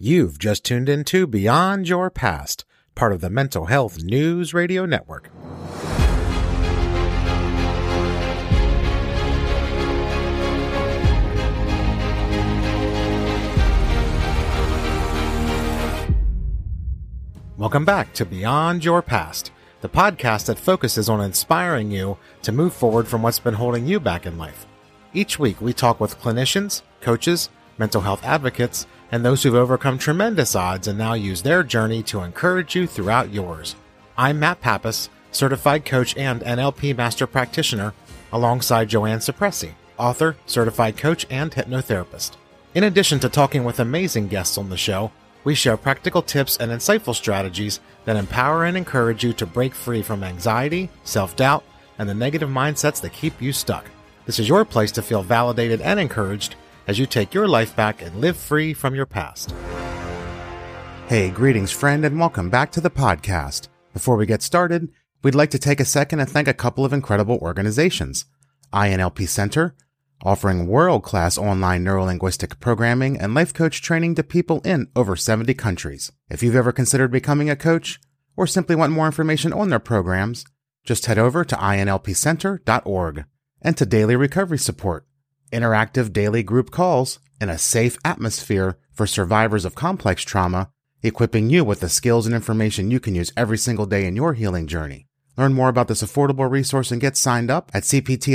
You've just tuned into Beyond Your Past, part of the Mental Health News Radio Network. Welcome back to Beyond Your Past, the podcast that focuses on inspiring you to move forward from what's been holding you back in life. Each week, we talk with clinicians, coaches, mental health advocates, and those who've overcome tremendous odds and now use their journey to encourage you throughout yours. I'm Matt Pappas, certified coach and NLP master practitioner, alongside Joanne Cipressi, author, certified coach, and hypnotherapist. In addition to talking with amazing guests on the show, we share practical tips and insightful strategies that empower and encourage you to break free from anxiety, self-doubt, and the negative mindsets that keep you stuck. This is your place to feel validated and encouraged as you take your life back and live free from your past. Hey, greetings, friend, and welcome back to the podcast. Before we get started, we'd like to take a second and thank a couple of incredible organizations. INLP Center, offering world-class online neurolinguistic programming and life coach training to people in over 70 countries. If you've ever considered becoming a coach or simply want more information on their programs, just head over to inlpcenter.org. And to Daily Recovery Support, interactive daily group calls in a safe atmosphere for survivors of complex trauma, equipping you with the skills and information you can use every single day in your healing journey. Learn more about this affordable resource and get signed up at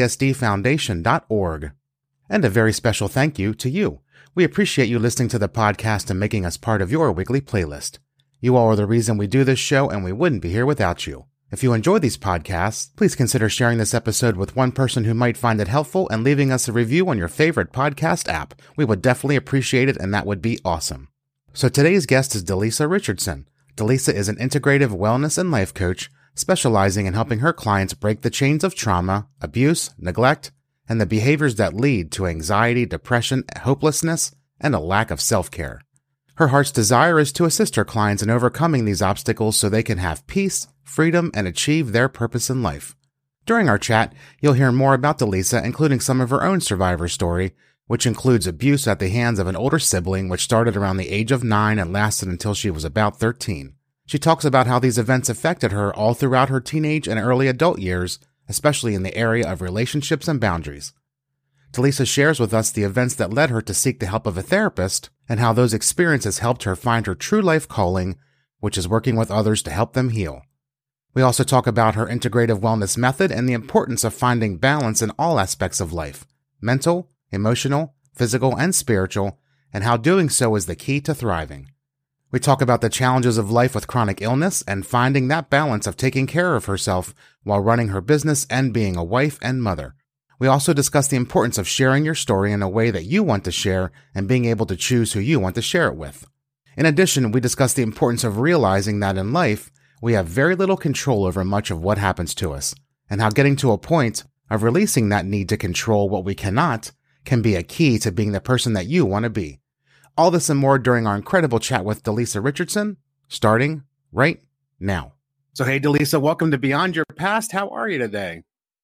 cptsdfoundation.org. And a very special thank you to you. We appreciate you listening to the podcast and making us part of your weekly playlist. You all are the reason we do this show, and we wouldn't be here without you. If you enjoy these podcasts, please consider sharing this episode with one person who might find it helpful and leaving us a review on your favorite podcast app. We would definitely appreciate it, and that would be awesome. So today's guest is Delisa Richardson. Delisa is an integrative wellness and life coach specializing in helping her clients break the chains of trauma, abuse, neglect, and the behaviors that lead to anxiety, depression, hopelessness, and a lack of self-care. Her heart's desire is to assist her clients in overcoming these obstacles so they can have peace, freedom, and achieve their purpose in life. During our chat, you'll hear more about Delisa, including some of her own survivor story, which includes abuse at the hands of an older sibling, which started around the age of 9 and lasted until she was about 13. She talks about how these events affected her all throughout her teenage and early adult years, especially in the area of relationships and boundaries. Delisa shares with us the events that led her to seek the help of a therapist and how those experiences helped her find her true life calling, which is working with others to help them heal. We also talk about her integrative wellness method and the importance of finding balance in all aspects of life, mental, emotional, physical, and spiritual, and how doing so is the key to thriving. We talk about the challenges of life with chronic illness and finding that balance of taking care of herself while running her business and being a wife and mother. We also discuss the importance of sharing your story in a way that you want to share and being able to choose who you want to share it with. In addition, we discuss the importance of realizing that in life, we have very little control over much of what happens to us, and how getting to a point of releasing that need to control what we cannot can be a key to being the person that you want to be. All this and more during our incredible chat with Delisa Richardson, starting right now. So hey, Delisa, welcome to Beyond Your Past. How are you today?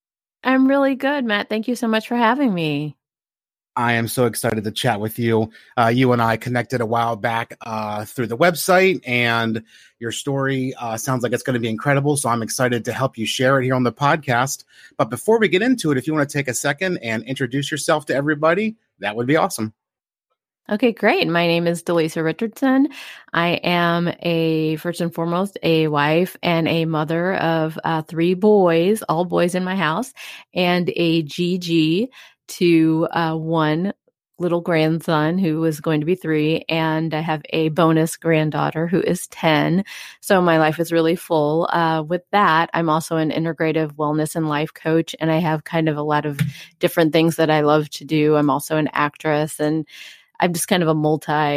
I'm really good, Matt. Thank you so much for having me. I am so excited to chat with you. You and I connected a while back through the website, and your story sounds like it's going to be incredible. So I'm excited to help you share it here on the podcast. But before we get into it, if you want to take a second and introduce yourself to everybody, that would be awesome. Okay, great. My name is Delisa Richardson. I am first and foremost, a wife and a mother of 3 boys, all boys in my house, and a GG to 1 little grandson who is going to be 3, and I have a bonus granddaughter who is 10. So my life is really full. With that, I'm also an integrative wellness and life coach, and I have kind of a lot of different things that I love to do. I'm also an actress, and I'm just kind of a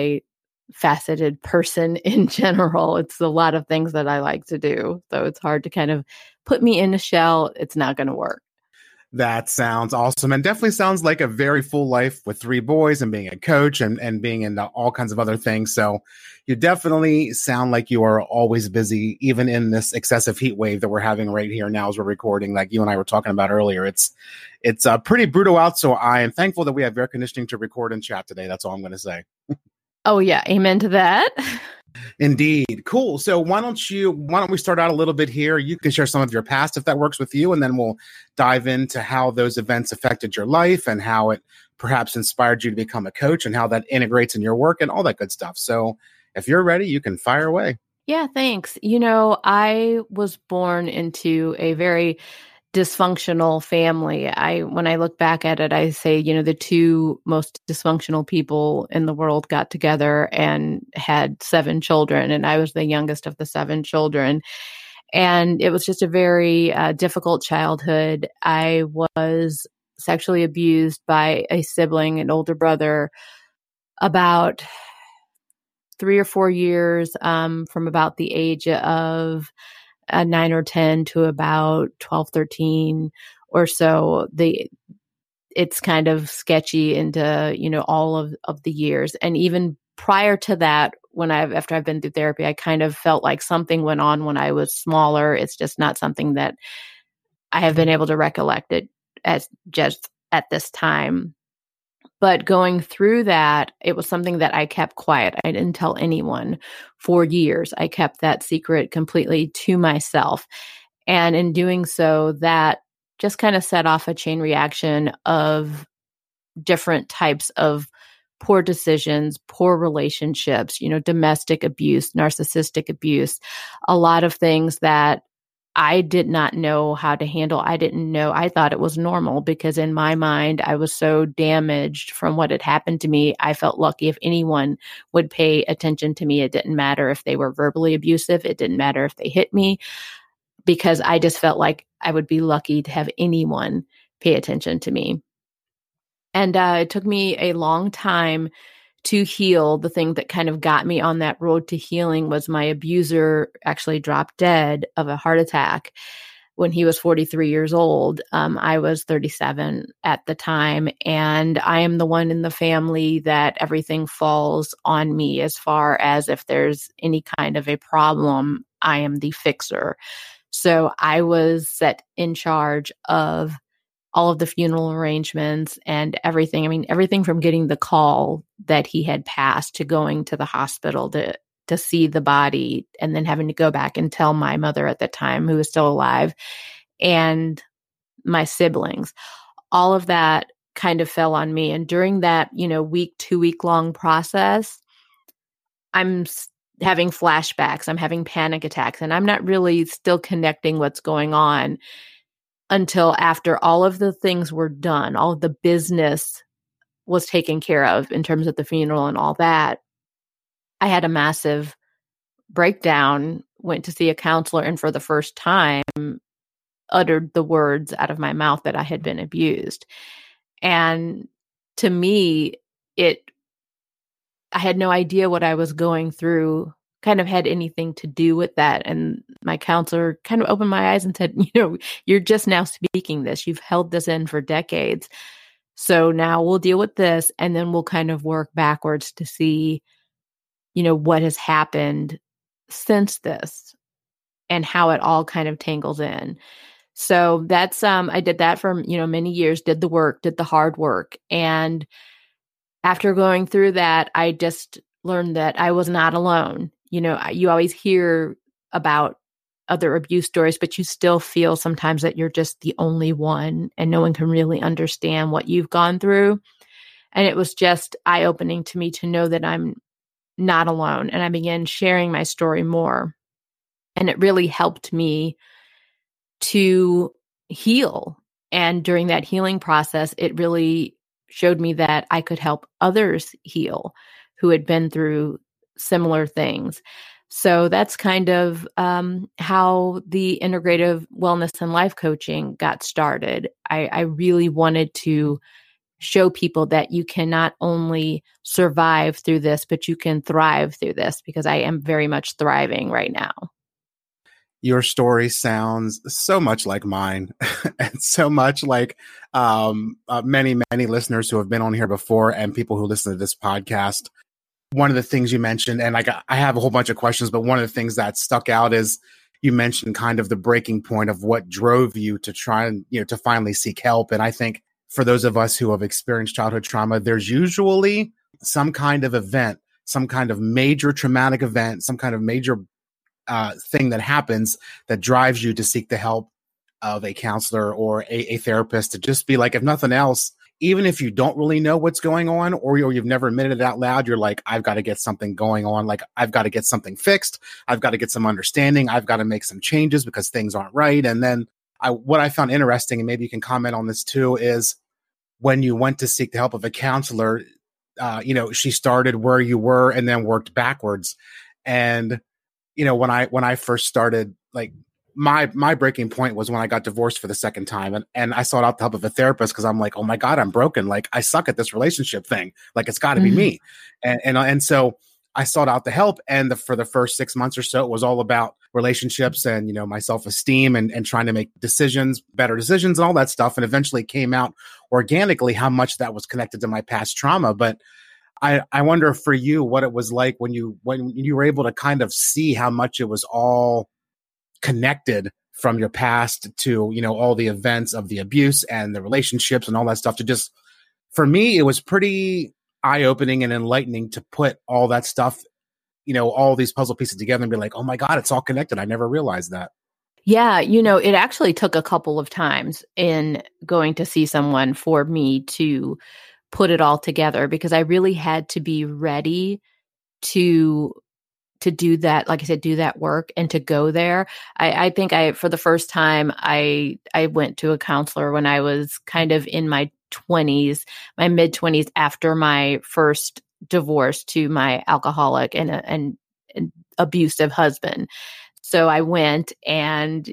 multi-faceted person in general. It's a lot of things that I like to do. So it's hard to kind of put me in a shell. It's not going to work. That sounds awesome, and definitely sounds like a very full life with 3 boys and being a coach and being into all kinds of other things. So you definitely sound like you are always busy, even in this excessive heat wave that we're having right here now as we're recording, like you and I were talking about earlier. It's pretty brutal out, so I am thankful that we have air conditioning to record and chat today. That's all I'm going to say. Oh yeah. Amen to that. Indeed. Cool. So why don't we start out a little bit here? You can share some of your past if that works with you, and then we'll dive into how those events affected your life and how it perhaps inspired you to become a coach and how that integrates in your work and all that good stuff. So if you're ready, you can fire away. Yeah, thanks. I was born into a very dysfunctional family. When I look back at it, I say, the two most dysfunctional people in the world got together and had 7 children, and I was the youngest of the 7 children. And it was just a very difficult childhood. I was sexually abused by a sibling, an older brother, about 3 or 4 years, from about the age of 9 or 10 to about 12, 13 or so. It's kind of sketchy into, all of the years. And even prior to that, after I've been through therapy, I kind of felt like something went on when I was smaller. It's just not something that I have been able to recollect it as just at this time. But going through that, it was something that I kept quiet. I didn't tell anyone for years. I kept that secret completely to myself. And in doing so, that just kind of set off a chain reaction of different types of poor decisions, poor relationships, domestic abuse, narcissistic abuse, a lot of things that I did not know how to handle. I thought it was normal because in my mind, I was so damaged from what had happened to me. I felt lucky if anyone would pay attention to me. It didn't matter if they were verbally abusive. It didn't matter if they hit me, because I just felt like I would be lucky to have anyone pay attention to me. And it took me a long time to heal. The thing that kind of got me on that road to healing was my abuser actually dropped dead of a heart attack when he was 43 years old. I was 37 at the time, and I am the one in the family that everything falls on me. As far as if there's any kind of a problem, I am the fixer. So I was set in charge of all of the funeral arrangements and everything. I mean, everything from getting the call that he had passed to going to the hospital to see the body, and then having to go back and tell my mother at the time, who was still alive, and my siblings. All of that kind of fell on me. And during that, 2-week long process, I'm having flashbacks, I'm having panic attacks, and I'm not really still connecting what's going on until after all of the things were done, all of the business was taken care of in terms of the funeral and all that. I had a massive breakdown, went to see a counselor, and for the first time uttered the words out of my mouth that I had been abused. And to me, I had no idea what I was going through kind of had anything to do with that. And my counselor kind of opened my eyes and said, you're just now speaking this. You've held this in for decades. So now we'll deal with this, and then we'll kind of work backwards to see, what has happened since this and how it all kind of tangles in. So that's, I did that for, many years, did the work, did the hard work. And after going through that, I just learned that I was not alone. You always hear about other abuse stories, but you still feel sometimes that you're just the only one and no one can really understand what you've gone through. And it was just eye-opening to me to know that I'm not alone. And I began sharing my story more. And it really helped me to heal. And during that healing process, it really showed me that I could help others heal who had been through similar things. So that's kind of how the integrative wellness and life coaching got started. I really wanted to show people that you can not only survive through this, but you can thrive through this, because I am very much thriving right now. Your story sounds so much like mine and so much like many, many listeners who have been on here before and people who listen to this podcast. One of the things you mentioned, and I have a whole bunch of questions, but one of the things that stuck out is you mentioned kind of the breaking point of what drove you to try and, to finally seek help. And I think for those of us who have experienced childhood trauma, there's usually some kind of event, some kind of major traumatic event, some kind of major thing that happens that drives you to seek the help of a counselor or a therapist, to just be like, if nothing else, even if you don't really know what's going on, or you've never admitted it out loud, you're like, I've got to get something going on. Like, I've got to get something fixed. I've got to get some understanding. I've got to make some changes because things aren't right. And then what I found interesting, and maybe you can comment on this too, is when you went to seek the help of a counselor, she started where you were and then worked backwards. And, when I first started, like, my breaking point was when I got divorced for the second time, and I sought out the help of a therapist because I'm like, oh my God, I'm broken. Like, I suck at this relationship thing. Like, it's got to be me. And so I sought out the help. And for the first 6 months or so, it was all about relationships and, my self-esteem and trying to make better decisions and all that stuff. And eventually it came out organically how much that was connected to my past trauma. But I wonder for you what it was like when you were able to kind of see how much it was all connected from your past to, all the events of the abuse and the relationships and all that stuff. For me, it was pretty eye-opening and enlightening to put all that stuff, all these puzzle pieces together and be like, oh my God, it's all connected. I never realized that. Yeah. It actually took a couple of times in going to see someone for me to put it all together, because I really had to be ready to do that, like I said, do that work and to go there. I think for the first time, I went to a counselor when I was kind of in my 20s, my mid 20s, after my first divorce to my alcoholic and abusive husband. So I went, and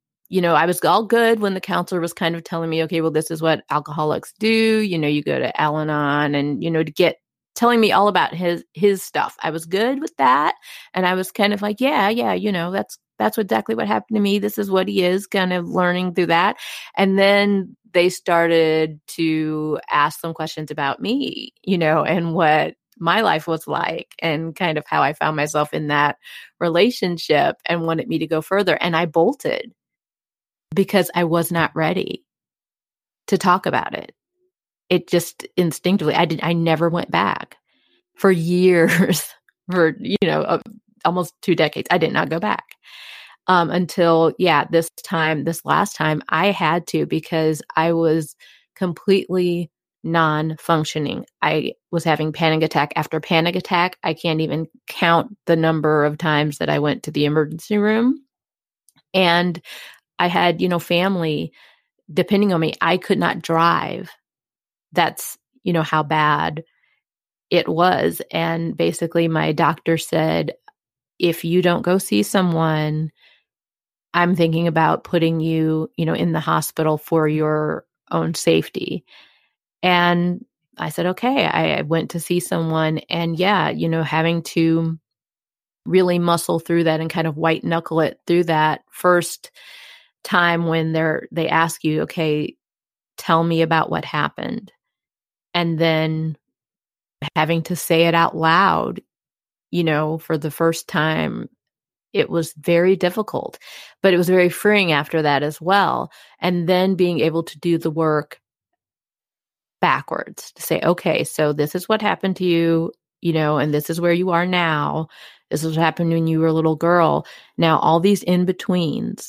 I was all good when the counselor was kind of telling me, okay, well, this is what alcoholics do. You go to Al-Anon and, to telling me all about his stuff. I was good with that. And I was kind of like, yeah, that's exactly what happened to me. This is what he is, kind of learning through that. And then they started to ask some questions about me, and what my life was like, and kind of how I found myself in that relationship, and wanted me to go further. And I bolted because I was not ready to talk about it. It just instinctively, I never went back for years, for, almost 2 decades. I did not go back until, this last time I had to, because I was completely non-functioning. I was having panic attack after panic attack. I can't even count the number of times that I went to the emergency room. And I had, family depending on me. I could not drive. That's, how bad it was. And basically my doctor said, if you don't go see someone, I'm thinking about putting you, in the hospital for your own safety. And I said, okay. I went to see someone, and having to really muscle through that and kind of white knuckle it through that first time when they ask you, okay, tell me about what happened. And then having to say it out loud, for the first time, it was very difficult, but it was very freeing after that as well. And then being able to do the work backwards to say, okay, so this is what happened to you, and this is where you are now. This is what happened when you were a little girl. Now, all these in-betweens,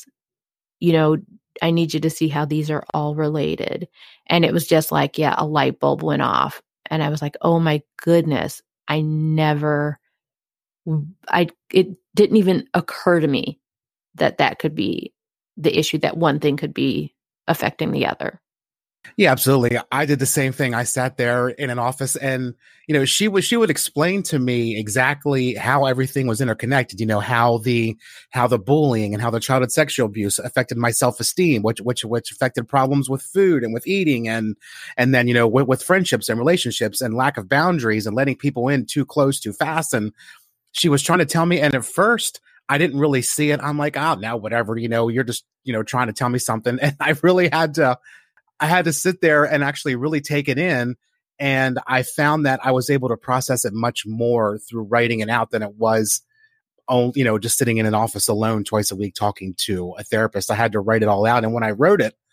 I need you to see how these are all related. And it was just like, a light bulb went off. And I was like, oh my goodness, it didn't even occur to me that could be the issue, that one thing could be affecting the other. Yeah, absolutely. I did the same thing. I sat there in an office, and she would explain to me exactly how everything was interconnected. How the bullying and how the childhood sexual abuse affected my self-esteem, which affected problems with food and with eating, and then with friendships and relationships and lack of boundaries and letting people in too close too fast. And she was trying to tell me, and at first I didn't really see it. I'm like, oh, now whatever. You're just trying to tell me something, and I really had to sit there and actually really take it in. And I found that I was able to process it much more through writing it out than it was, just sitting in an office alone twice a week talking to a therapist. I had to write it all out. And when I wrote it,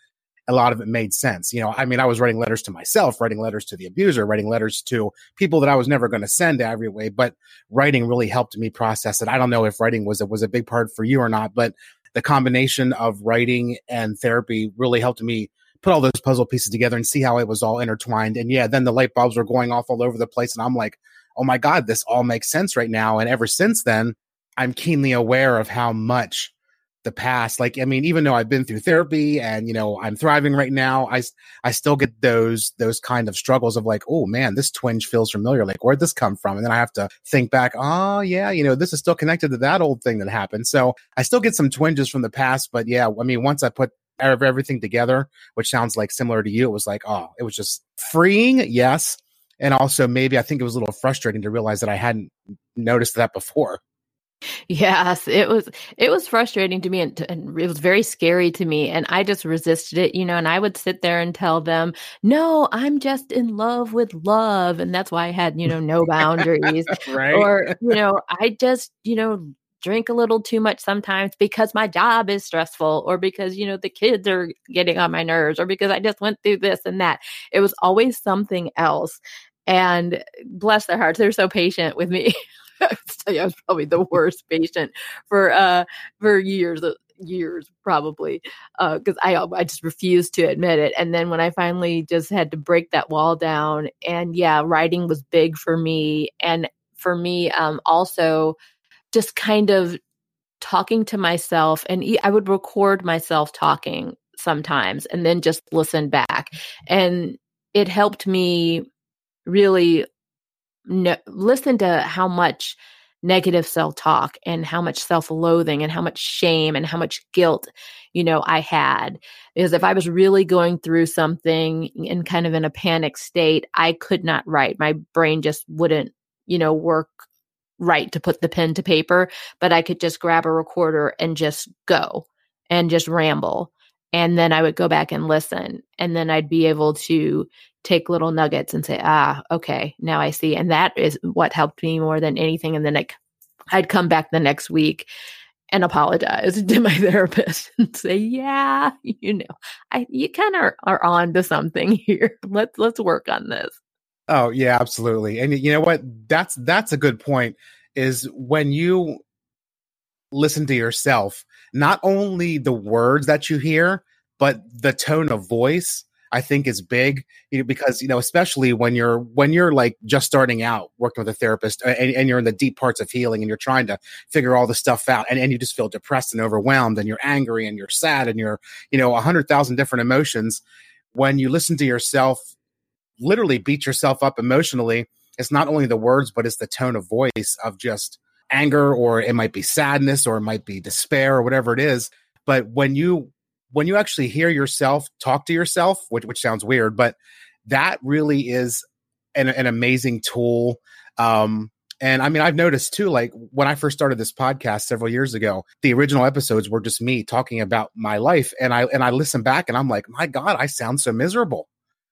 a lot of it made sense. I mean, I was writing letters to myself, writing letters to the abuser, writing letters to people that I was never going to send every way, but writing really helped me process it. I don't know if writing was a big part for you or not, but the combination of writing and therapy really helped me put all those puzzle pieces together and see how it was all intertwined. And yeah, then the light bulbs were going off all over the place. And I'm like, oh my God, this all makes sense right now. And ever since then, I'm keenly aware of how much the past, like, I mean, even though I've been through therapy and, I'm thriving right now, I still get those kind of struggles of like, oh man, this twinge feels familiar. Like, where'd this come from? And then I have to think back, oh yeah, this is still connected to that old thing that happened. So I still get some twinges from the past, but yeah, I mean, once I put everything together, which sounds like similar to you, it was like, oh, it was just freeing. Yes. And also maybe I think it was a little frustrating to realize that I hadn't noticed that before. Yes, it was frustrating to me and it was very scary to me. And I just resisted it, and I would sit there and tell them, no, I'm just in love with love. And that's why I had, no boundaries. Right. Or, I just, drink a little too much sometimes because my job is stressful or because, the kids are getting on my nerves or because I just went through this and that. It was always something else. And bless their hearts, they're so patient with me. I was probably the worst patient for years probably, because I just refused to admit it. And then when I finally just had to break that wall down, and yeah, writing was big for me. And for me, also just kind of talking to myself, and I would record myself talking sometimes and then just listen back. And it helped me really listen to how much negative self-talk and how much self-loathing and how much shame and how much guilt, I had. Because if I was really going through something and kind of in a panic state, I could not write. My brain just wouldn't, work right to put the pen to paper, but I could just grab a recorder and just go and just ramble. And then I would go back and listen. And then I'd be able to take little nuggets and say, okay, now I see. And that is what helped me more than anything. And then I'd come back the next week and apologize to my therapist and say, yeah, you kind of are on to something here. Let's work on this. Oh yeah, absolutely. And you know what? That's a good point, is when you listen to yourself, not only the words that you hear, but the tone of voice, I think is big, because, especially when you're like just starting out working with a therapist and you're in the deep parts of healing and you're trying to figure all the stuff out and you just feel depressed and overwhelmed and you're angry and you're sad and you're, 100,000 different emotions. When you listen to yourself, literally beat yourself up emotionally, it's not only the words, but it's the tone of voice of just anger, or it might be sadness, or it might be despair, or whatever it is. But when you actually hear yourself talk to yourself, which sounds weird, but that really is an amazing tool. And I mean, I've noticed too, like when I first started this podcast several years ago, the original episodes were just me talking about my life. And I listen back and I'm like, my God, I sound so miserable,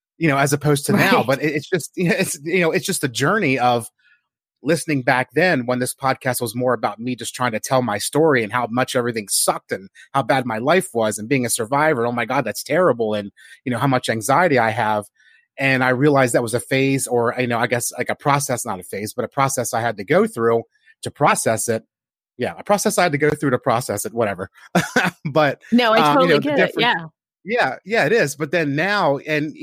as opposed to now. But it's just a journey of listening back then, when this podcast was more about me just trying to tell my story and how much everything sucked and how bad my life was and being a survivor. Oh my God, that's terrible. And, how much anxiety I have. And I realized that was a phase, or, I guess like a process, not a phase, but a process I had to go through to process it. Yeah. A process I had to go through to process it, whatever. But no, I totally get it. Yeah. Yeah, it is. But then now, and,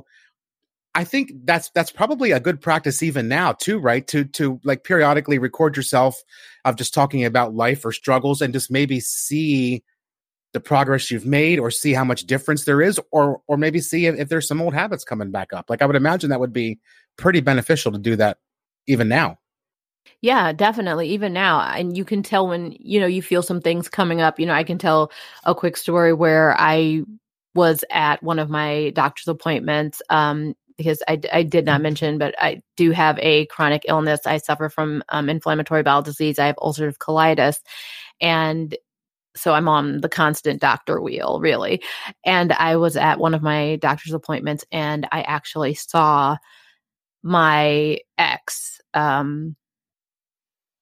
I think that's probably a good practice even now too, right? To like periodically record yourself of just talking about life or struggles, and just maybe see the progress you've made, or see how much difference there is, or maybe see if there's some old habits coming back up. Like I would imagine that would be pretty beneficial to do that even now. Yeah, definitely. Even now. And you can tell when, you feel some things coming up. I can tell a quick story where I was at one of my doctor's appointments, because I did not mention, but I do have a chronic illness. I suffer from inflammatory bowel disease. I have ulcerative colitis. And so I'm on the constant doctor wheel, really. And I was at one of my doctor's appointments, and I actually saw my ex,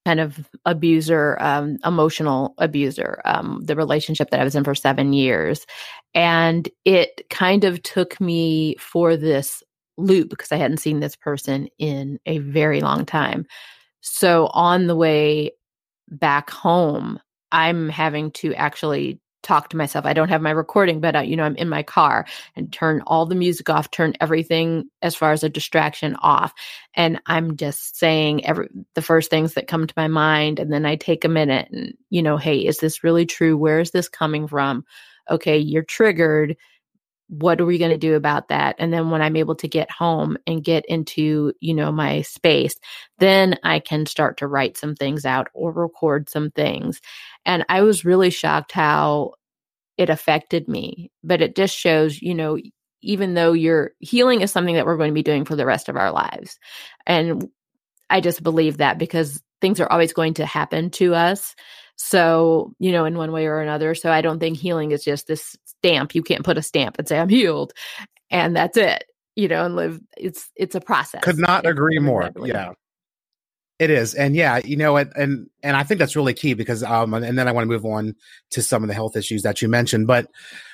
kind of abuser, emotional abuser, the relationship that I was in for 7 years. And it kind of took me for this loop because I hadn't seen this person in a very long time. So on the way back home, I'm having to actually talk to myself. I don't have my recording, but I'm in my car and turn all the music off, turn everything as far as a distraction off. And I'm just saying the first things that come to my mind. And then I take a minute and, hey, is this really true? Where is this coming from? Okay, you're triggered. What are we going to do about that? And then when I'm able to get home and get into, my space, then I can start to write some things out or record some things. And I was really shocked how it affected me. But it just shows, even though healing is something that we're going to be doing for the rest of our lives. And I just believe that because things are always going to happen to us. So, in one way or another. So I don't think healing is just this stamp. You can't put a stamp and say, I'm healed. And that's it, and live. It's a process. Could not agree more. Yeah. It is. And yeah, and I think that's really key because, and then I want to move on to some of the health issues that you mentioned. But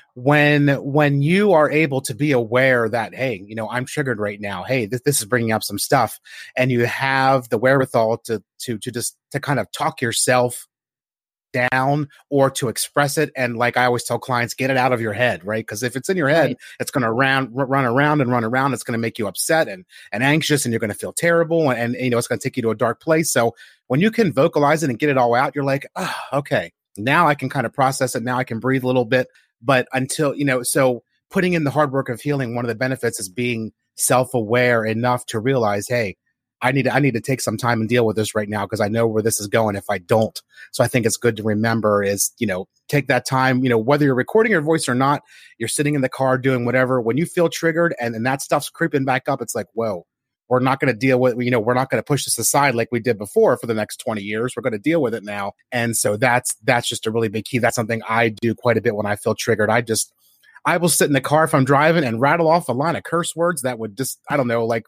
when you are able to be aware that, hey, I'm triggered right now. Hey, this is bringing up some stuff, and you have the wherewithal to kind of talk yourself down or to express it. And like I always tell clients, get it out of your head, right? Because if it's in your head, it's going to run around. It's going to make you upset and anxious, and you're going to feel terrible. And it's going to take you to a dark place. So when you can vocalize it and get it all out, you're like, oh, okay, now I can kind of process it. Now I can breathe a little bit. But until, so putting in the hard work of healing, one of the benefits is being self-aware enough to realize, hey, I need to take some time and deal with this right now because I know where this is going if I don't. So I think it's good to remember is, take that time, whether you're recording your voice or not, you're sitting in the car doing whatever. When you feel triggered and that stuff's creeping back up, it's like, whoa, we're not going to deal with, we're not going to push this aside like we did before for the next 20 years. We're going to deal with it now. And so that's just a really big key. That's something I do quite a bit when I feel triggered. I will sit in the car if I'm driving and rattle off a line of curse words that would just, I don't know, like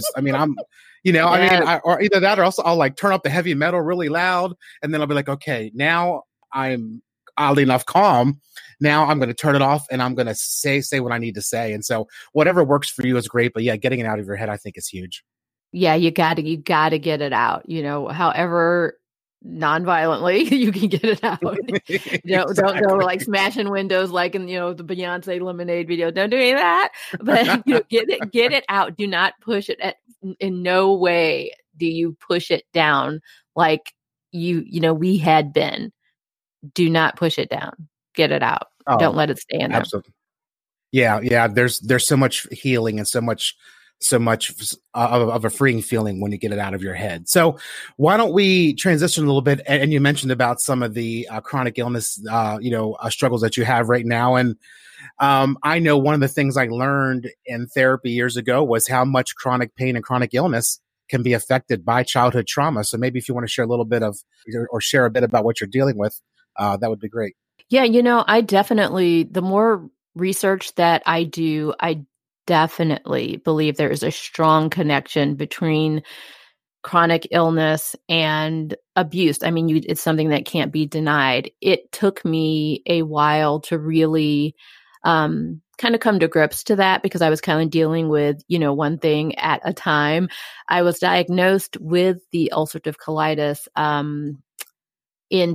or either that or else I'll like turn up the heavy metal really loud. And then I'll be like, okay, now I'm oddly enough calm. Now I'm going to turn it off and I'm going to say what I need to say. And so whatever works for you is great. But yeah, getting it out of your head, I think is huge. Yeah, you got to get it out, however non-violently you can get it out. Don't go like smashing windows like in the Beyonce Lemonade video. Don't do any of that. But get it out. Do not push it. In no way do you push it down like we had been. Do not push it down. Get it out. Don't let it stay in there. Absolutely. Yeah. There's so much healing and so much of a freeing feeling when you get it out of your head. So why don't we transition a little bit? And you mentioned about some of the chronic illness, struggles that you have right now. And I know one of the things I learned in therapy years ago was how much chronic pain and chronic illness can be affected by childhood trauma. So maybe if you want to share a little bit or share a bit about what you're dealing with, that would be great. Yeah. I definitely, the more research that I do, I definitely believe there is a strong connection between chronic illness and abuse. I mean, it's something that can't be denied. It took me a while to really kind of come to grips to that because I was kind of dealing with, one thing at a time. I was diagnosed with the ulcerative colitis in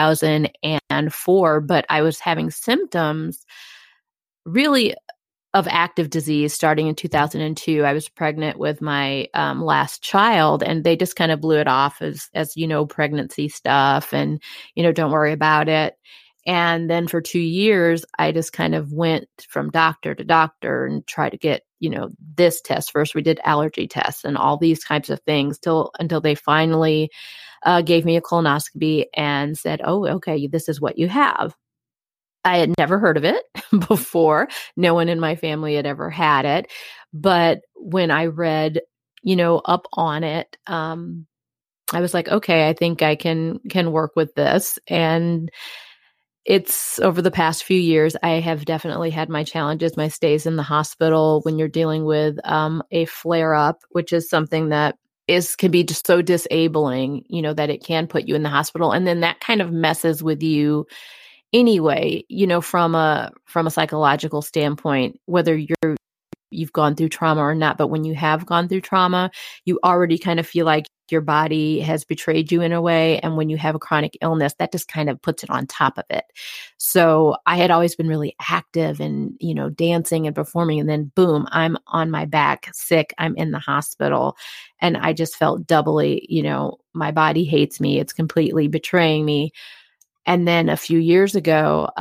2004, but I was having symptoms really of active disease starting in 2002. I was pregnant with my last child, and they just kind of blew it off as pregnancy stuff and, don't worry about it. And then for 2 years, I just kind of went from doctor to doctor and tried to get, this test. First, we did allergy tests and all these types of things until they finally gave me a colonoscopy and said, oh, okay, this is what you have. I had never heard of it before. No one in my family had ever had it. But when I read, up on it, I was like, okay, I think I can work with this. And it's over the past few years, I have definitely had my challenges, my stays in the hospital when you're dealing with a flare up, which is something that can be just so disabling, that it can put you in the hospital. And then that kind of messes with you anyway, from a psychological standpoint, whether you've gone through trauma or not. But when you have gone through trauma, you already kind of feel like your body has betrayed you in a way. And when you have a chronic illness, that just kind of puts it on top of it. So I had always been really active and, dancing and performing. And then boom, I'm on my back sick. I'm in the hospital. And I just felt doubly, my body hates me. It's completely betraying me. And then a few years ago,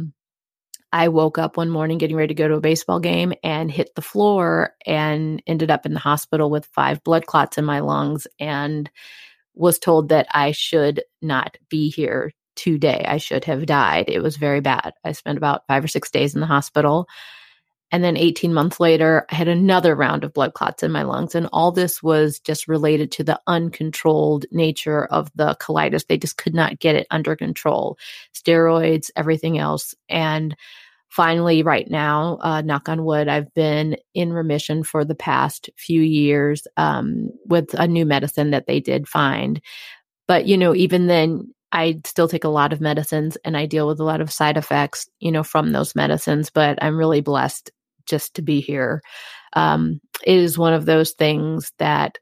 I woke up one morning getting ready to go to a baseball game and hit the floor and ended up in the hospital with 5 blood clots in my lungs and was told that I should not be here today. I should have died. It was very bad. I spent about 5 or 6 days in the hospital. And then 18 months later, I had another round of blood clots in my lungs. And all this was just related to the uncontrolled nature of the colitis. They just could not get it under control. Steroids, everything else. And finally, right now, knock on wood, I've been in remission for the past few years with a new medicine that they did find. But, even then, I still take a lot of medicines and I deal with a lot of side effects, from those medicines. But I'm really blessed just to be here. It is one of those things that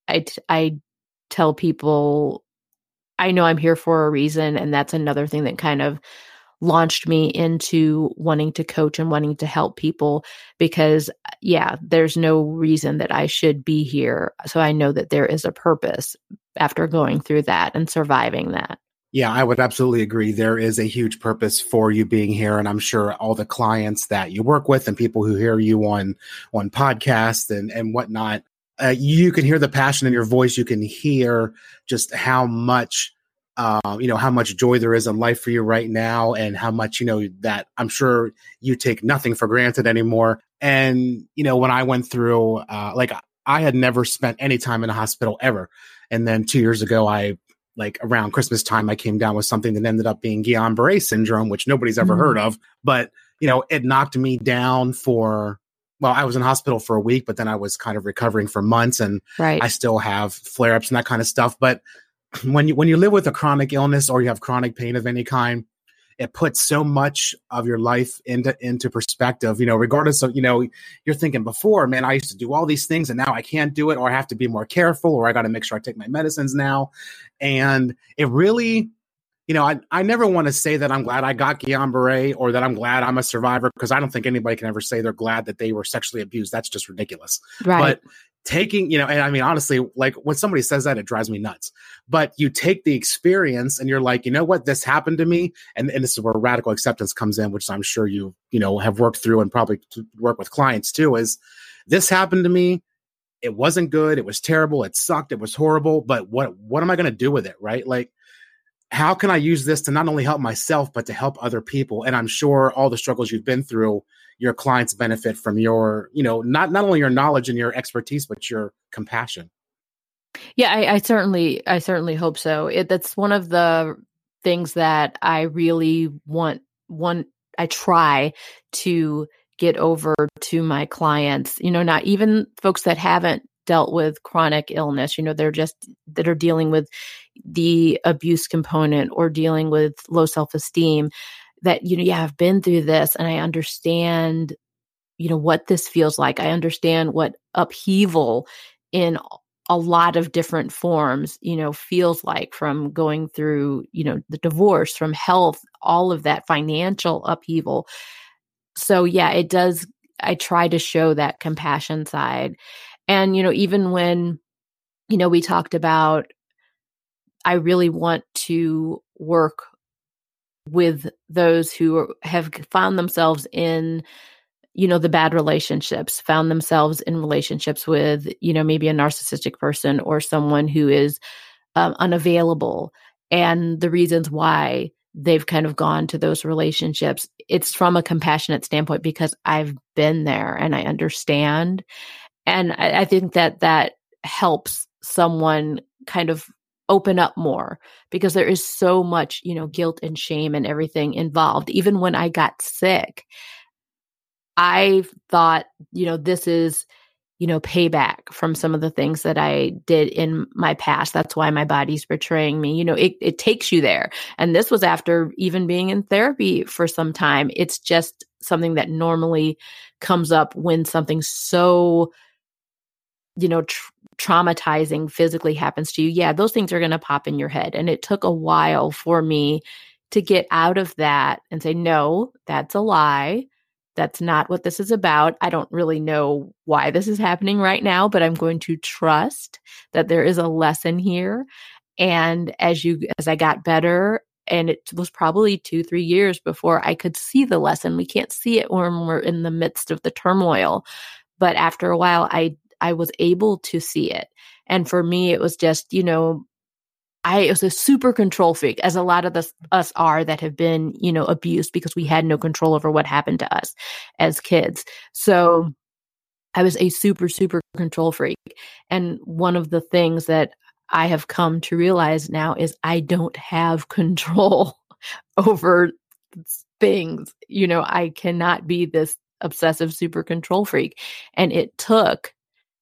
I tell people, I know I'm here for a reason. And that's another thing that kind of launched me into wanting to coach and wanting to help people because, there's no reason that I should be here. So I know that there is a purpose after going through that and surviving that. Yeah, I would absolutely agree. There is a huge purpose for you being here. And I'm sure all the clients that you work with and people who hear you on podcasts and whatnot, you can hear the passion in your voice. You can hear just how much, how much joy there is in life for you right now and how much, that I'm sure you take nothing for granted anymore. And, when I went through, I had never spent any time in a hospital ever. And then 2 years ago, around Christmas time, I came down with something that ended up being Guillain-Barré syndrome, which nobody's ever heard of. But, it knocked me down I was in hospital for a week, but then I was kind of recovering for months and I still have flare-ups and that kind of stuff. But when you live with a chronic illness or you have chronic pain of any kind, it puts so much of your life into perspective, regardless of, you're thinking before, man, I used to do all these things and now I can't do it, or I have to be more careful, or I got to make sure I take my medicines now. And it really, I never want to say that I'm glad I got Guillain-Barré or that I'm glad I'm a survivor, because I don't think anybody can ever say they're glad that they were sexually abused. That's just ridiculous. Right. But taking, and I mean, honestly, when somebody says that, it drives me nuts. But you take the experience and you're like, you know what, this happened to me. And this is where radical acceptance comes in, which I'm sure you have worked through and probably work with clients too, is this happened to me. It wasn't good. It was terrible. It sucked. It was horrible. But what am I going to do with it? Right? How can I use this to not only help myself, but to help other people? And I'm sure all the struggles you've been through, your clients benefit from your, not only your knowledge and your expertise, but your compassion. Yeah, I certainly hope so. That's one of the things that I really I try to get over to my clients, not even folks that haven't dealt with chronic illness, that are dealing with the abuse component or dealing with low self-esteem, that, I've been through this and I understand, what this feels like. I understand what upheaval in a lot of different forms, feels like, from going through, the divorce, from health, all of that financial upheaval. So yeah, it does. I try to show that compassion side. And, even when, we talked about, I really want to work with those who have found themselves in, the bad relationships, found themselves in relationships with, maybe a narcissistic person or someone who is unavailable, and the reasons why they've kind of gone to those relationships. It's from a compassionate standpoint because I've been there and I understand. And I think that helps someone kind of open up more, because there is so much, guilt and shame and everything involved. Even when I got sick, I thought, this is payback from some of the things that I did in my past. That's why my body's betraying me. It takes you there. And this was after even being in therapy for some time. It's just something that normally comes up when something so, traumatizing physically happens to you. Yeah, those things are going to pop in your head. And it took a while for me to get out of that and say, no, that's a lie. That's not what this is about. I don't really know why this is happening right now, but I'm going to trust that there is a lesson here. And as I got better, and it was probably 2-3 years before I could see the lesson. We can't see it when we're in the midst of the turmoil. But after a while, I was able to see it. And for me, it was just, I was a super control freak, as a lot of us are that have been, abused, because we had no control over what happened to us as kids. So I was a super, super control freak. And one of the things that I have come to realize now is I don't have control over things. I cannot be this obsessive, super control freak. And it took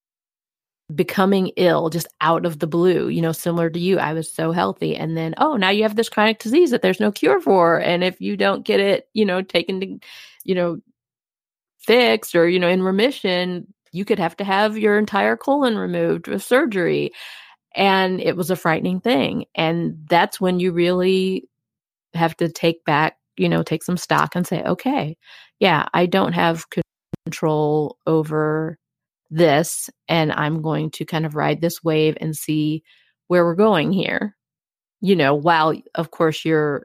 becoming ill just out of the blue, similar to you. I was so healthy. And then, now you have this chronic disease that there's no cure for. And if you don't get it, taken to, fixed or, in remission, you could have to have your entire colon removed with surgery. And it was a frightening thing. And that's when you really have to take some stock and say, okay, yeah, I don't have control over this, and I'm going to kind of ride this wave and see where we're going here. While of course you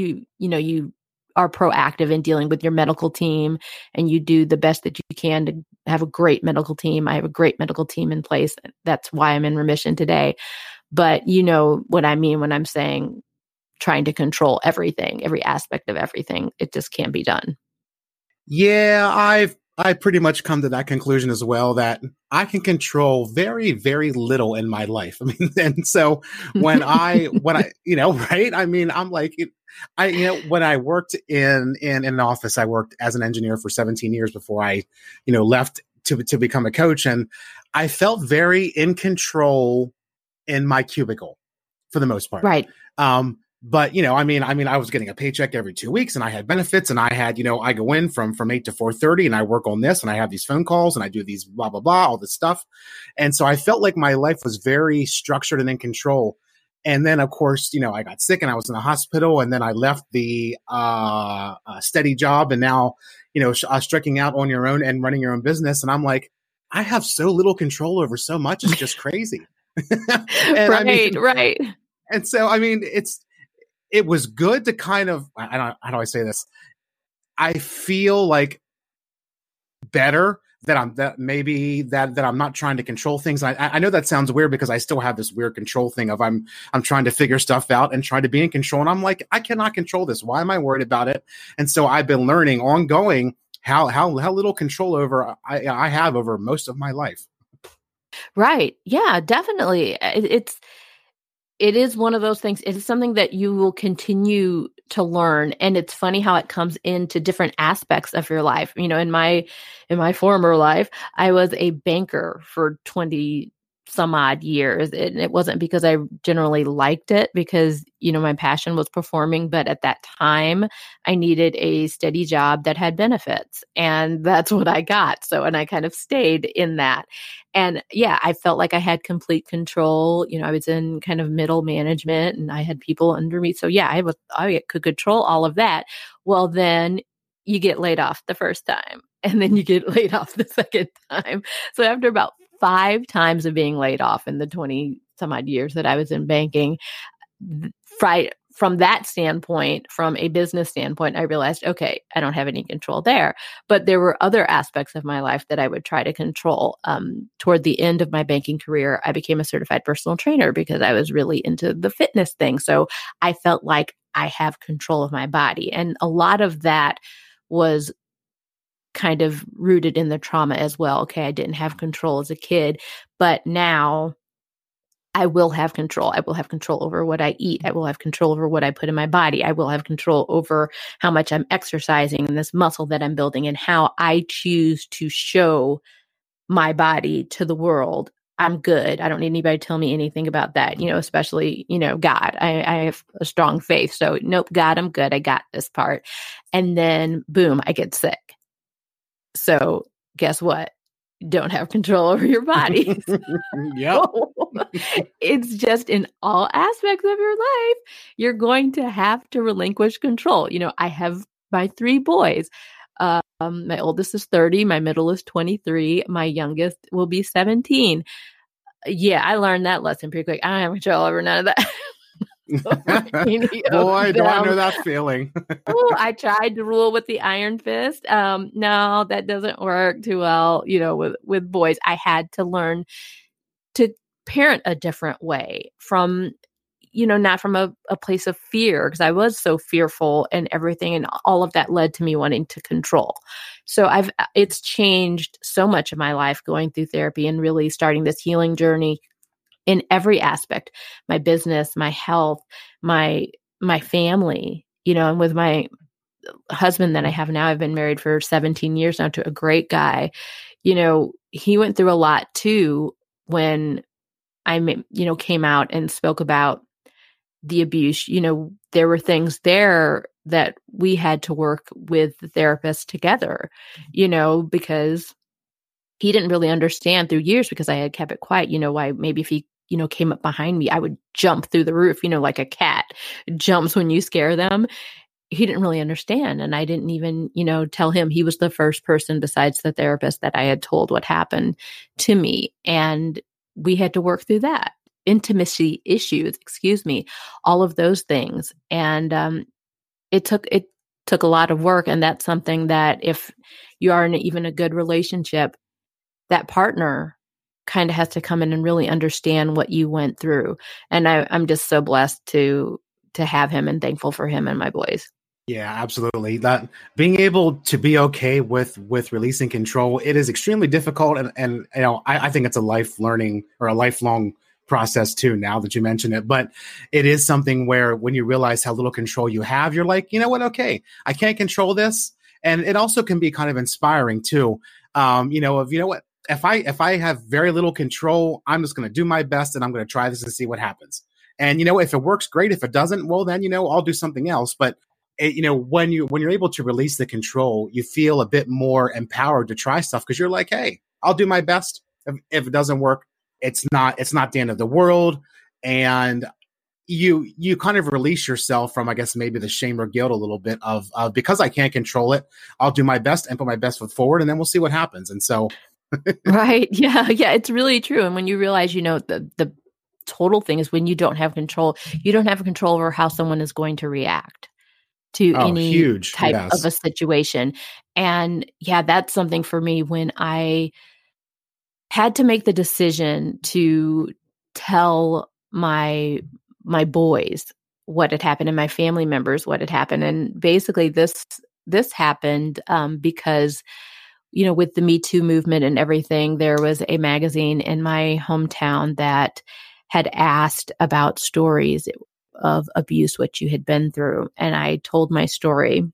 are proactive in dealing with your medical team, and you do the best that you can to have a great medical team. I have a great medical team in place. That's why I'm in remission today. But you know what I mean when I'm saying trying to control everything, every aspect of everything. It just can't be done. Yeah, I pretty much come to that conclusion as well, that I can control very, very little in my life. I mean, and so when I, right? I mean, I'm like, when I worked in an office, I worked as an engineer for 17 years before I, left to become a coach. And I felt very in control in my cubicle for the most part. Right. But, I was getting a paycheck every 2 weeks, and I had benefits, and I had, I go in from 8 to 4:30, and I work on this, and I have these phone calls, and I do these blah, blah, blah, all this stuff. And so I felt like my life was very structured and in control. And then, of course, I got sick and I was in the hospital, and then I left the steady job, and now, striking out on your own and running your own business. And I'm like, I have so little control over so much. It's just crazy. Right. And so, it was good to kind of, how do I say this? I feel like better that I'm not trying to control things. I know that sounds weird, because I still have this weird control thing of I'm trying to figure stuff out and try to be in control. And I'm like, I cannot control this. Why am I worried about it? And so I've been learning ongoing how little control over I have over most of my life. Right. Yeah, definitely. It is one of those things. It is something that you will continue to learn. And it's funny how it comes into different aspects of your life. In my former life, I was a banker for 20 some odd years. And it wasn't because I generally liked it, because, my passion was performing. But at that time, I needed a steady job that had benefits. And that's what I got. And I kind of stayed in that. And yeah, I felt like I had complete control. I was in kind of middle management, and I had people under me. So yeah, I could control all of that. Well, then you get laid off the first time, and then you get laid off the second time. So after about 5 times of being laid off in the 20 some odd years that I was in banking, from that standpoint, from a business standpoint, I realized, okay, I don't have any control there. But there were other aspects of my life that I would try to control. Toward the end of my banking career, I became a certified personal trainer, because I was really into the fitness thing. So I felt like I have control of my body. And a lot of that was kind of rooted in the trauma as well. Okay, I didn't have control as a kid, but now I will have control. I will have control over what I eat. I will have control over what I put in my body. I will have control over how much I'm exercising and this muscle that I'm building, and how I choose to show my body to the world, I'm good. I don't need anybody to tell me anything about that, especially, God. I have a strong faith. So, nope, God, I'm good. I got this part. And then, boom, I get sick. So, guess what? Don't have control over your body. Yep. It's just in all aspects of your life, you're going to have to relinquish control. I have my 3 boys. My oldest is 30, my middle is 23, my youngest will be 17. Yeah, I learned that lesson pretty quick. I don't have control over none of that. Boy, do I know that feeling. Oh, I tried to rule with the iron fist. No, that doesn't work too well, with boys. I had to learn to parent a different way from, not from a place of fear, because I was so fearful and everything, and all of that led to me wanting to control. So it's changed so much of my life going through therapy and really starting this healing journey in every aspect, my business, my health, my family, and with my husband that I have now, I've been married for 17 years now to a great guy. He went through a lot too when I, came out and spoke about the abuse. There were things there that we had to work with the therapist together, because he didn't really understand through years, because I had kept it quiet, why maybe if he, came up behind me, I would jump through the roof, like a cat jumps when you scare them. He didn't really understand. And I didn't even, tell him. He was the first person besides the therapist that I had told what happened to me. And we had to work through that. Intimacy issues, all of those things. And it took a lot of work. And that's something that if you are in even a good relationship, that partner kind of has to come in and really understand what you went through. And I'm just so blessed to have him and thankful for him and my boys. Yeah, absolutely. That being able to be okay with releasing control, it is extremely difficult. And I think it's a lifelong process too, now that you mention it. But it is something where when you realize how little control you have, you're like, you know what? Okay, I can't control this. And it also can be kind of inspiring too. What? If I have very little control, I'm just going to do my best and I'm going to try this and see what happens. And, if it works, great. If it doesn't, well, then, I'll do something else. But, when you're able to release the control, you feel a bit more empowered to try stuff because you're like, hey, I'll do my best. If it doesn't work, it's not the end of the world. And you kind of release yourself from, I guess, maybe the shame or guilt a little bit of because I can't control it, I'll do my best and put my best foot forward, and then we'll see what happens. And so. Right. Yeah. Yeah. It's really true. And when you realize, the total thing is when you don't have control over how someone is going to react to any type of a situation. And yeah, that's something for me when I had to make the decision to tell my boys what had happened and my family members what had happened. And basically this happened because with the Me Too movement and everything, there was a magazine in my hometown that had asked about stories of abuse, what you had been through. And I told my story.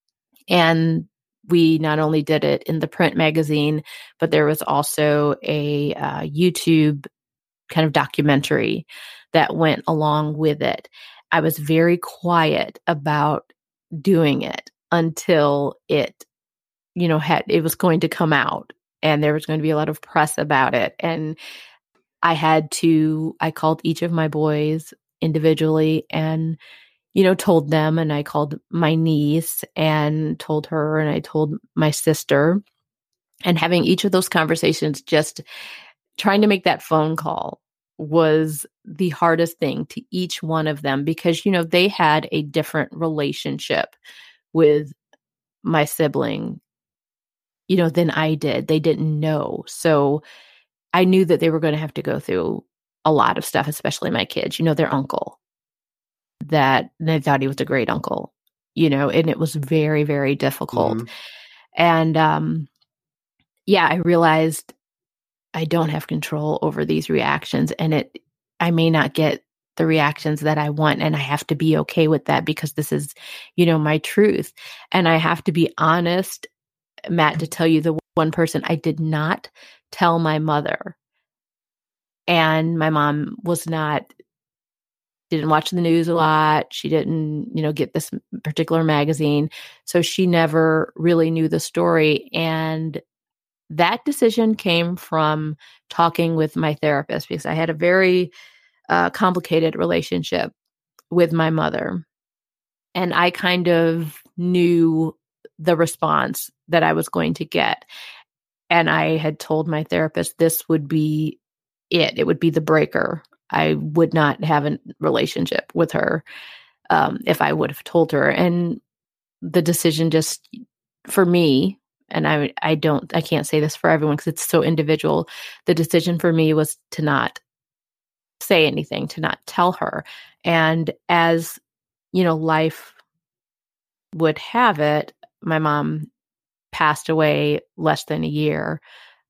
And we not only did it in the print magazine, but there was also a YouTube kind of documentary that went along with it. I was very quiet about doing it until it was going to come out and there was going to be a lot of press about it. And I called each of my boys individually and, told them, and I called my niece and told her, and I told my sister, and having each of those conversations, just trying to make that phone call was the hardest thing to each one of them because, they had a different relationship with my sibling than I did. They didn't know. So I knew that they were going to have to go through a lot of stuff, especially my kids, their uncle, that they thought he was a great uncle, and it was very, very difficult. Mm-hmm. And I realized I don't have control over these reactions, and I may not get the reactions that I want, and I have to be okay with that because this is, my truth. And I have to be honest, Matt, to tell you the one person. I did not tell my mother. And my mom didn't watch the news a lot. She didn't, get this particular magazine. So she never really knew the story. And that decision came from talking with my therapist, because I had a very complicated relationship with my mother. And I kind of knew the response that I was going to get. And I had told my therapist this would be it. It would be the breaker. I would not have a relationship with her if I would have told her. And the decision just, for me, and I can't say this for everyone because it's so individual. The decision for me was to not say anything, to not tell her. And as, life would have it, my mom passed away less than a year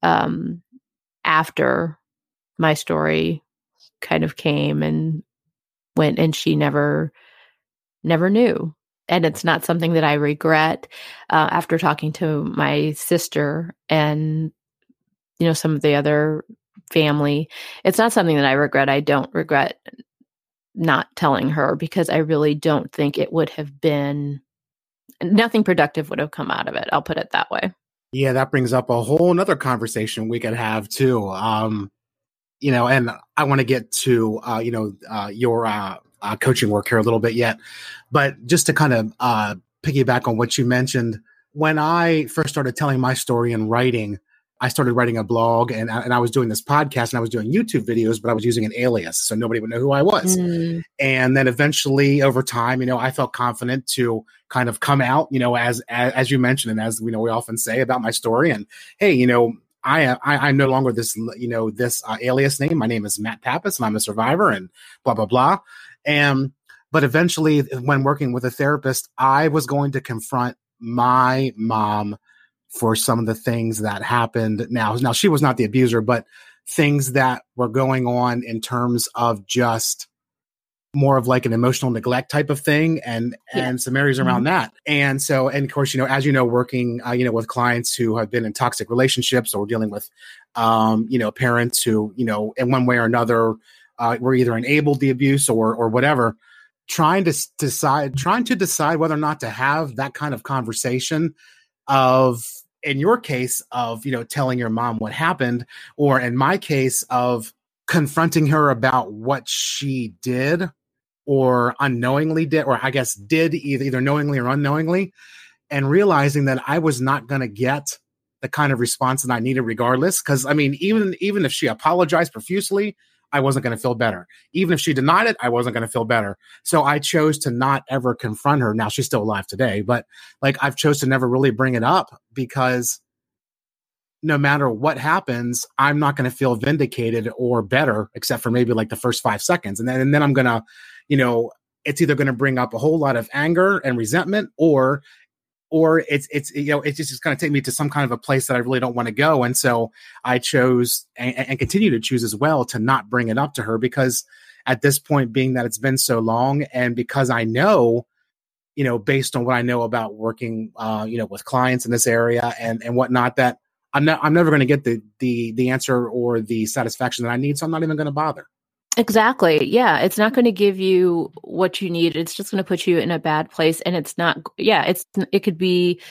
after my story kind of came and went, and she never knew. And it's not something that I regret. After talking to my sister and, some of the other family, it's not something that I regret. I don't regret not telling her, because I really don't think it would have been, nothing productive would have come out of it. I'll put it that way. Yeah, that brings up a whole nother conversation we could have too. And I want to get to, your coaching work here a little bit yet, but just to kind of piggyback on what you mentioned, when I first started telling my story and writing, I started writing a blog, and I was doing this podcast, and I was doing YouTube videos, but I was using an alias, so nobody would know who I was. And then eventually, over time, I felt confident to kind of come out, as you mentioned, and as we often say about my story. And hey, I'm no longer this, this alias name. My name is Matt Pappas, and I'm a survivor, and blah blah blah. But eventually, when working with a therapist, I was going to confront my mom for some of the things that happened. Now she was not the abuser, but things that were going on in terms of just more of like an emotional neglect type of thing, and some areas around that. And so, and of course, as working, with clients who have been in toxic relationships, or dealing with, parents who, in one way or another, were either enabled the abuse or whatever, trying to decide whether or not to have that kind of conversation of, in your case of, telling your mom what happened, or in my case of confronting her about what she did or unknowingly did, or I guess did either knowingly or unknowingly, and realizing that I was not going to get the kind of response that I needed regardless. Because I mean, even if she apologized profusely, I wasn't going to feel better. Even if she denied it, I wasn't going to feel better. So I chose to not ever confront her. Now she's still alive today, but I've chose to never really bring it up, because no matter what happens, I'm not going to feel vindicated or better, except for maybe the first 5 seconds. And then I'm going to, it's either going to bring up a whole lot of anger and resentment, or it's just going to take me to some kind of a place that I really don't want to go. And so I chose and continue to choose as well to not bring it up to her, because at this point, being that it's been so long, and because I know, based on what I know about working, with clients in this area and whatnot, that I'm never going to get the answer or the satisfaction that I need. So I'm not even going to bother. Exactly. Yeah. It's not going to give you what you need. It's just going to put you in a bad place. And it's not, it could be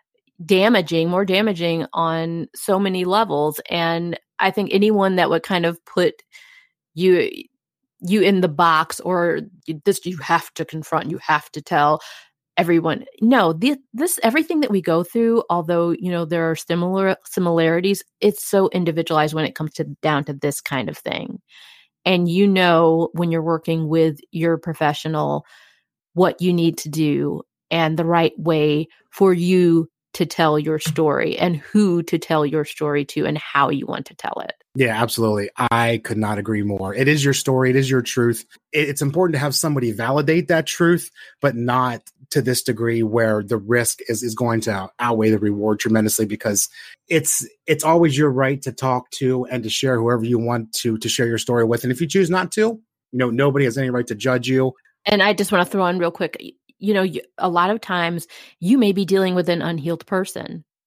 more damaging on so many levels. And I think anyone that would kind of put you in the box, or this, you have to confront, you have to tell everyone. No, this everything that we go through, although, there are similarities, it's so individualized when it comes down to this kind of thing. And when you're working with your professional, what you need to do and the right way for you to tell your story, and who to tell your story to, and how you want to tell it. Yeah, absolutely. I could not agree more. It is your story. It is your truth. It's important to have somebody validate that truth, but not to this degree where the risk is going to outweigh the reward tremendously, because it's always your right to talk to and to share whoever you want to share your story with. And if you choose not to, nobody has any right to judge you. And I just want to throw in real quick, a lot of times you may be dealing with an unhealed person.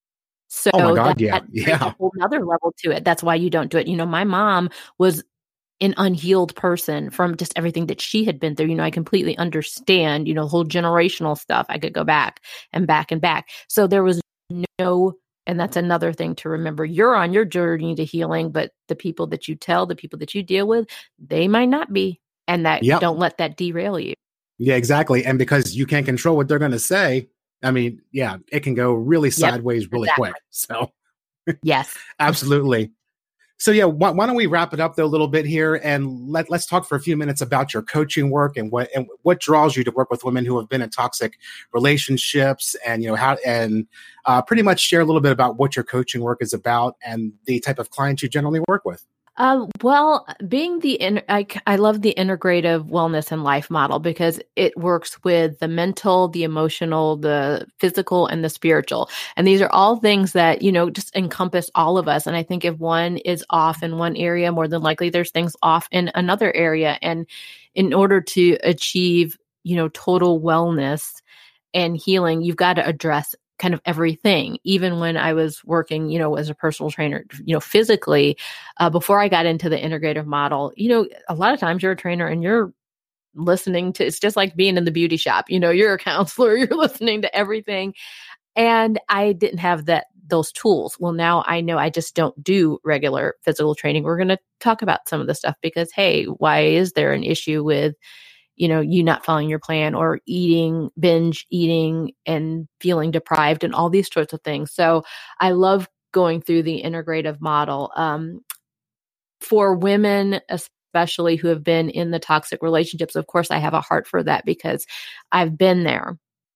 So Oh my that God. Yeah. brings a Yeah. whole nother level to it. That's why you don't do it. My mom was an unhealed person from just everything that she had been through. I completely understand, the whole generational stuff. I could go back and back and back. So there was no, and that's another thing to remember. You're on your journey to healing, but the people that you tell, the people that you deal with, they might not be. And that Yep. don't let that derail you. Yeah, exactly. And because you can't control what they're going to say, I mean, yeah, it can go really Yep, sideways really exactly. quick. So Yes. absolutely. So yeah, why don't we wrap it up though a little bit here, and let's talk for a few minutes about your coaching work and what draws you to work with women who have been in toxic relationships, and how, and pretty much share a little bit about what your coaching work is about and the type of clients you generally work with. Well, being I love the integrative wellness and life model because it works with the mental, the emotional, the physical, and the spiritual. And these are all things that, just encompass all of us. And I think if one is off in one area, more than likely there's things off in another area. And in order to achieve, total wellness and healing, you've got to address kind of everything. Even when I was working, as a personal trainer, physically, before I got into the integrative model, a lot of times you're a trainer and you're listening to, it's just like being in the beauty shop, you're a counselor, you're listening to everything. And I didn't have those tools. Well, now I know I just don't do regular physical training. We're going to talk about some of the stuff because, hey, why is there an issue with you not following your plan or binge eating and feeling deprived and all these sorts of things. So I love going through the integrative model. For women, especially who have been in the toxic relationships, of course, I have a heart for that because I've been there.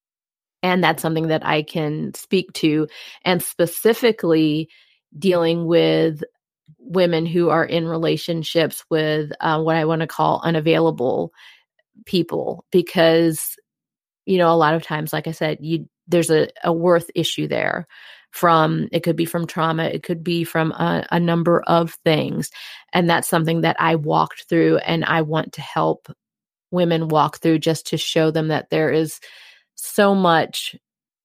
And that's something that I can speak to. And specifically dealing with women who are in relationships with what I want to call unavailable people, because a lot of times, like I said, there's a worth issue there. It could be from trauma, it could be from a number of things, and that's something that I walked through, and I want to help women walk through, just to show them that there is so much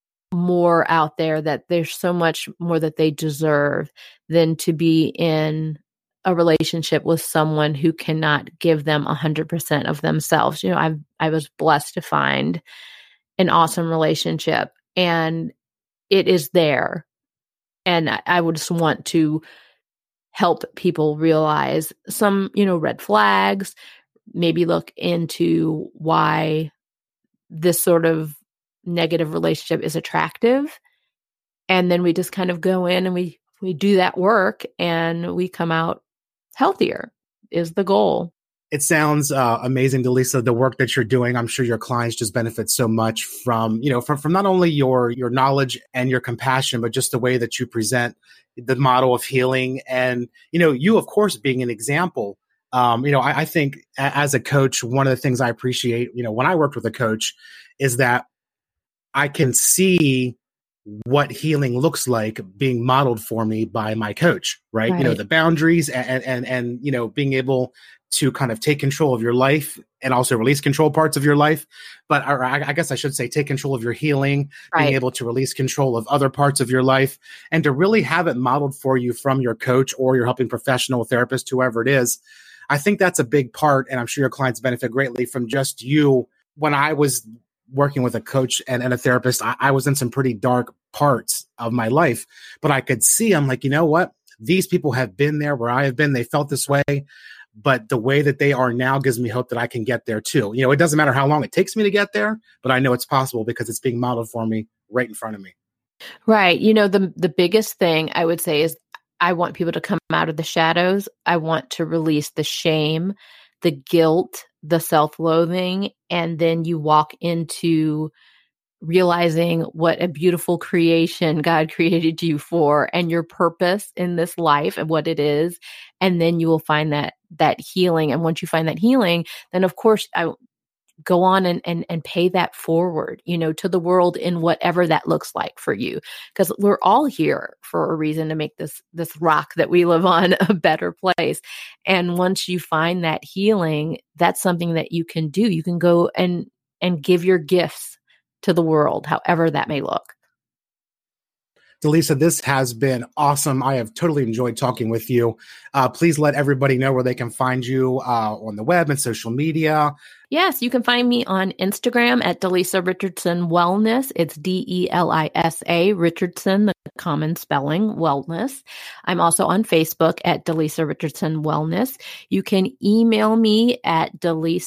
more out there, that there's so much more that they deserve than to be in a relationship with someone who cannot give them 100% of themselves. I was blessed to find an awesome relationship, and it is there. And I would just want to help people realize some, red flags, maybe look into why this sort of negative relationship is attractive. And then we just kind of go in and we do that work and we come out healthier is the goal. It sounds amazing, Delisa, the work that you're doing. I'm sure your clients just benefit so much from not only your knowledge and your compassion, but just the way that you present the model of healing. And, you, of course, being an example. I think as a coach, one of the things I appreciate, when I worked with a coach, is that I can see what healing looks like being modeled for me by my coach, right? Right. The boundaries and being able to kind of take control of your life and also release control parts of your life. But I guess I should say, take control of your healing, Right. being able to release control of other parts of your life, and to really have it modeled for you from your coach or your helping professional, therapist, whoever it is. I think that's a big part. And I'm sure your clients benefit greatly from just you. When I was working with a coach and a therapist, I was in some pretty dark parts of my life, but I could see, I'm like, you know what? These people have been there where I have been. They felt this way, but the way that they are now gives me hope that I can get there too. It doesn't matter how long it takes me to get there, but I know it's possible because it's being modeled for me right in front of me. Right. The biggest thing I would say is I want people to come out of the shadows. I want to release the shame, the guilt, the self-loathing, and then you walk into realizing what a beautiful creation God created you for and your purpose in this life and what it is. And then you will find that healing. And once you find that healing, then of course I go on and pay that forward, to the world in whatever that looks like for you. Because we're all here for a reason, to make this rock that we live on a better place. And once you find that healing, that's something that you can do. You can go and give your gifts to the world, however that may look. Delisa, this has been awesome. I have totally enjoyed talking with you. Please let everybody know where they can find you on the web and social media. Yes, you can find me on Instagram at Delisa Richardson Wellness. It's DELISA Richardson, the common spelling, wellness. I'm also on Facebook at Delisa Richardson Wellness. You can email me at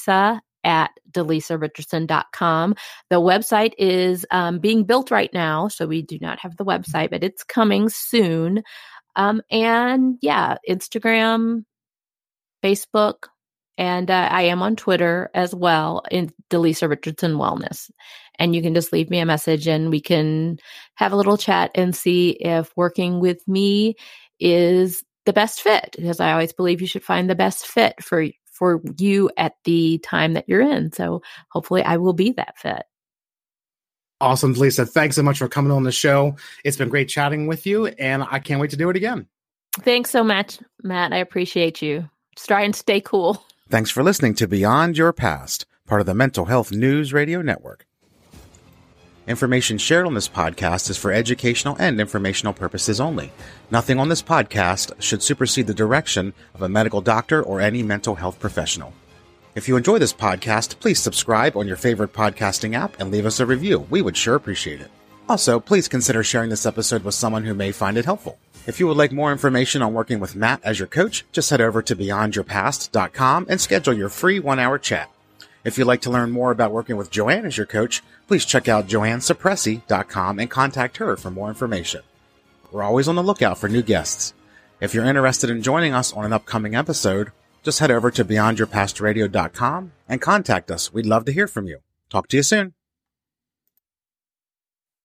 delisarichardson.com. The website is being built right now, so we do not have the website, but it's coming soon. And yeah, Instagram, Facebook, and I am on Twitter as well in Delisa Richardson Wellness. And you can just leave me a message and we can have a little chat and see if working with me is the best fit, because I always believe you should find the best fit for you at the time that you're in. So hopefully I will be that fit. Awesome, Delisa. Thanks so much for coming on the show. It's been great chatting with you, and I can't wait to do it again. Thanks so much, Matt. I appreciate you. Just try and stay cool. Thanks for listening to Beyond Your Past, part of the Mental Health News Radio Network. Information shared on this podcast is for educational and informational purposes only. Nothing on this podcast should supersede the direction of a medical doctor or any mental health professional. If you enjoy this podcast, please subscribe on your favorite podcasting app and leave us a review. We would sure appreciate it. Also, please consider sharing this episode with someone who may find it helpful. If you would like more information on working with Matt as your coach, just head over to beyondyourpast.com and schedule your free 1-hour chat. If you'd like to learn more about working with Joanne as your coach, please check out joannesuppressi.com and contact her for more information. We're always on the lookout for new guests. If you're interested in joining us on an upcoming episode, just head over to beyondyourpastradio.com and contact us. We'd love to hear from you. Talk to you soon.